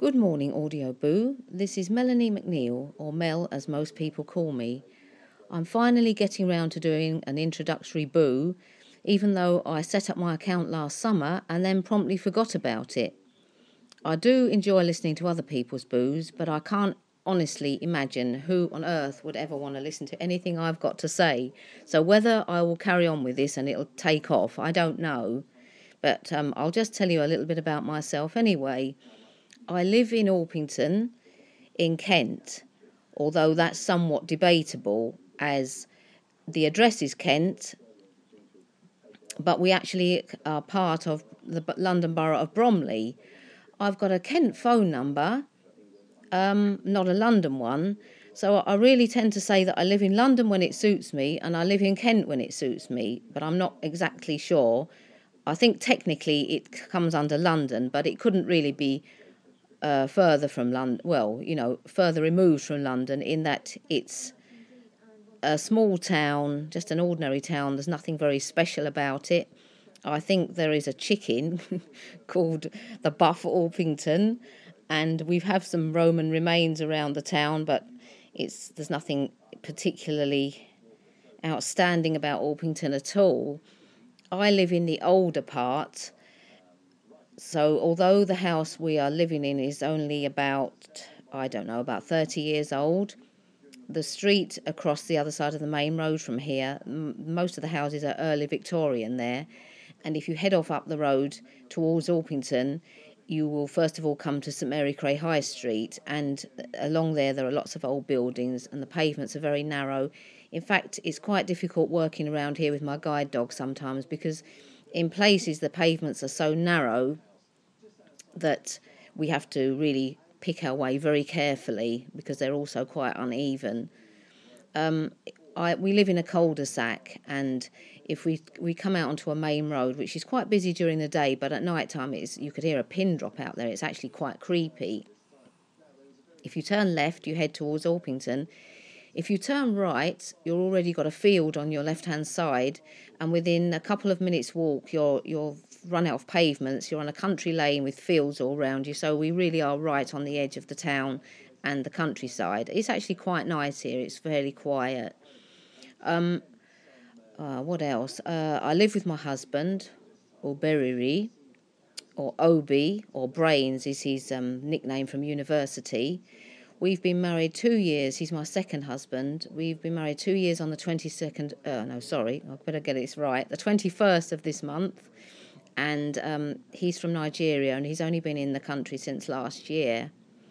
Good morning, Audio Boo. This is Melanie McNeil, or Mel as most people call me. I'm finally getting round to doing an introductory boo, even though I set up my account last summer and then promptly forgot about it. I do enjoy listening to other people's boos, but I can't honestly imagine who on earth would ever want to listen to anything I've got to say. So whether I will carry on with this and it'll take off, I don't know. But I'll just tell you a little bit about myself anyway. I live in Orpington in Kent, although that's somewhat debatable as the address is Kent, but we actually are part of the London Borough of Bromley. I've got a Kent phone number, not a London one, so I really tend to say that I live in London when it suits me and I live in Kent when it suits me, but I'm not exactly sure. I think technically it comes under London, but it couldn't really be further from London, further removed from London, in that it's a small town, just an ordinary town. There's nothing very special about it. I think there is a chicken called the Buff Orpington, and we have some Roman remains around the town, but there's nothing particularly outstanding about Orpington at all. I live in the older part. So although the house we are living in is only about 30 years old, the street across the other side of the main road from here, most of the houses are early Victorian there. And if you head off up the road towards Orpington, you will first of all come to St Mary Cray High Street, and along there are lots of old buildings and the pavements are very narrow. In fact, it's quite difficult working around here with my guide dog sometimes, because in places the pavements are so narrow that we have to really pick our way very carefully because they're also quite uneven. We live in a cul-de-sac, and if we come out onto a main road, which is quite busy during the day, but at night time you could hear a pin drop out there. It's actually quite creepy. If you turn left, you head towards Orpington. If you turn right, you've already got a field on your left-hand side, and within a couple of minutes' walk, you're run out of pavements. You're on a country lane with fields all around you, so we really are right on the edge of the town and the countryside. It's actually quite nice here. It's fairly quiet. What else? I live with my husband, or Beriri, or Obi, or Brains is his nickname from university. We've been married 2 years. He's my second husband. We've been married 2 years on the 22nd. I better get it right. The 21st of this month. And he's from Nigeria, and he's only been in the country since last year.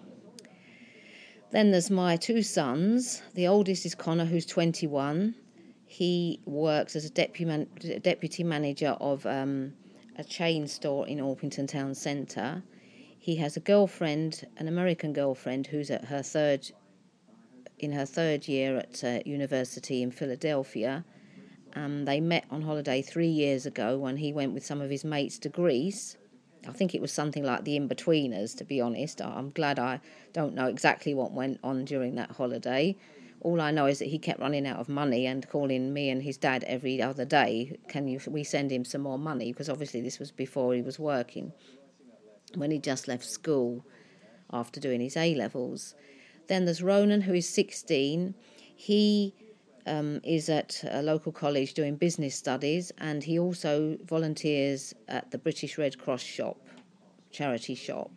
Then there's my two sons. The oldest is Connor, who's 21. He works as a deputy manager of a chain store in Orpington Town Centre. He has a girlfriend, an American girlfriend, who's in her third year at university in Philadelphia. They met on holiday 3 years ago when he went with some of his mates to Greece. I think it was something like the In-Betweeners, to be honest. I'm glad I don't know exactly what went on during that holiday. All I know is that he kept running out of money and calling me and his dad every other day, we send him some more money? Because obviously this was before he was working, when he just left school after doing his A-levels. Then there's Ronan, who is 16. He is at a local college doing business studies, and he also volunteers at the British Red Cross charity shop.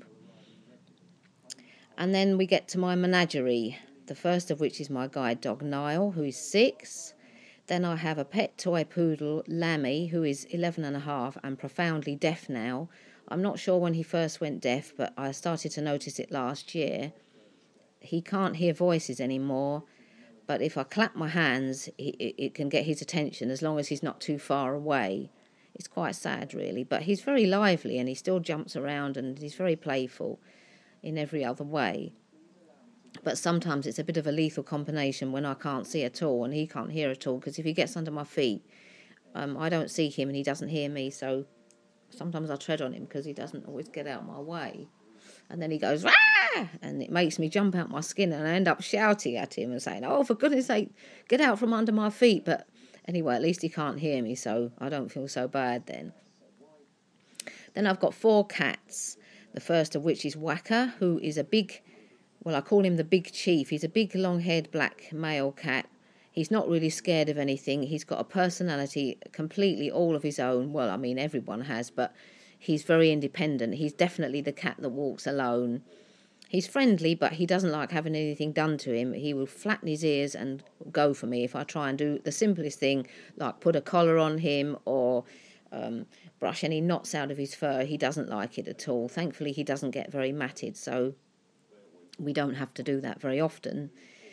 And then we get to my menagerie, the first of which is my guide dog Niall, who is 6. Then I have a pet toy poodle, Lammy, who is 11 and a half and profoundly deaf now. I'm not sure when he first went deaf, but I started to notice it last year. He can't hear voices anymore, but if I clap my hands, it can get his attention as long as he's not too far away. It's quite sad, really, but he's very lively and he still jumps around and he's very playful in every other way. But sometimes it's a bit of a lethal combination when I can't see at all and he can't hear at all, because if he gets under my feet, I don't see him and he doesn't hear me, so sometimes I tread on him because he doesn't always get out of my way. And then he goes, "Rah!" and it makes me jump out my skin, and I end up shouting at him and saying, "Oh, for goodness sake, get out from under my feet." But anyway, at least he can't hear me, so I don't feel so bad then. Then I've got 4 cats. The first of which is Whacker, who is a big, well, I call him the big chief. He's a big, long-haired black male cat. He's not really scared of anything. He's got a personality completely all of his own. Well, I mean, everyone has, but he's very independent. He's definitely the cat that walks alone. He's friendly, but he doesn't like having anything done to him. He will flatten his ears and go for me if I try and do the simplest thing, like put a collar on him or brush any knots out of his fur. He doesn't like it at all. Thankfully, he doesn't get very matted, so we don't have to do that very often.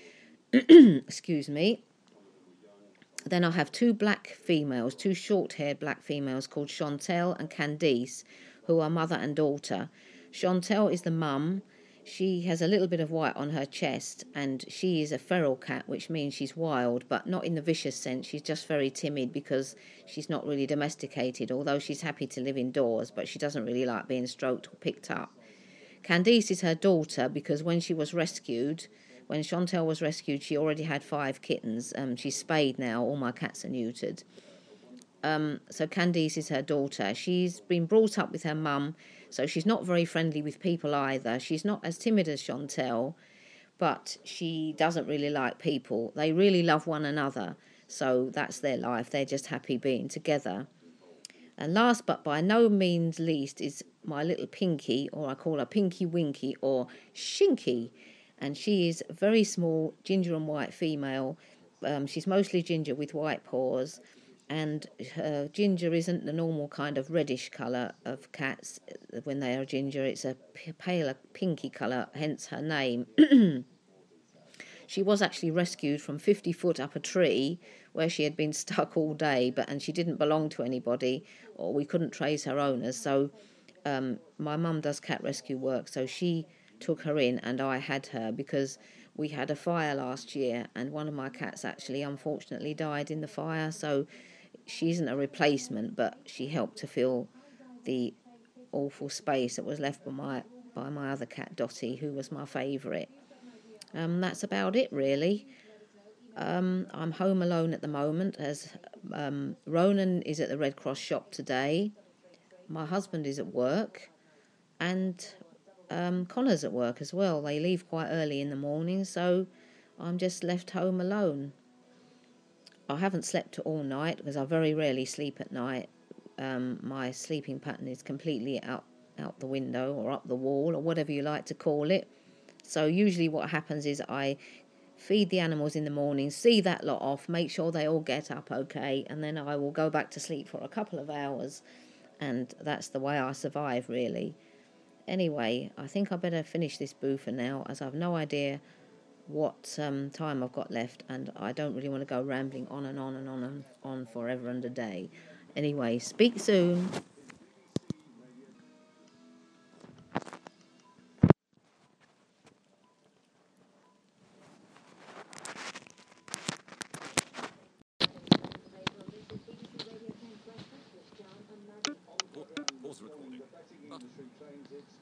Excuse me. Then I have two black females, two short-haired black females called Chantel and Candice, who are mother and daughter. Chantel is the mum. She has a little bit of white on her chest, and she is a feral cat, which means she's wild, but not in the vicious sense. She's just very timid because she's not really domesticated, although she's happy to live indoors, but she doesn't really like being stroked or picked up. Candice is her daughter because when Chantel was rescued, she already had 5 kittens. She's spayed now. All my cats are neutered. So Candice is her daughter. She's been brought up with her mum, so she's not very friendly with people either. She's not as timid as Chantel, but she doesn't really like people. They really love one another, so that's their life. They're just happy being together. And last but by no means least is my little Pinky, or I call her Pinky Winky or Shinky. And she is a very small ginger and white female. She's mostly ginger with white paws. And ginger isn't the normal kind of reddish colour of cats when they are ginger. It's a paler pinky colour, hence her name. She was actually rescued from 50 foot up a tree where she had been stuck all day, and she didn't belong to anybody, or we couldn't trace her owners. So my mum does cat rescue work, so she took her in and I had her because we had a fire last year and one of my cats actually unfortunately died in the fire. So she isn't a replacement, but she helped to fill the awful space that was left by my other cat Dottie, who was my favourite. That's about it really. I'm home alone at the moment as Ronan is at the Red Cross shop today. My husband is at work and Connor's at work as well. They leave quite early in the morning, so I'm just left home alone. I haven't slept all night because I very rarely sleep at night. My sleeping pattern is completely out the window or up the wall or whatever you like to call it. So usually what happens is I feed the animals in the morning, see that lot off, make sure they all get up okay, and then I will go back to sleep for a couple of hours, and that's the way I survive really. Anyway, I think I better finish this boo for now, as I've no idea what time I've got left, and I don't really want to go rambling on and on and on and on forever and a day. Anyway, speak soon.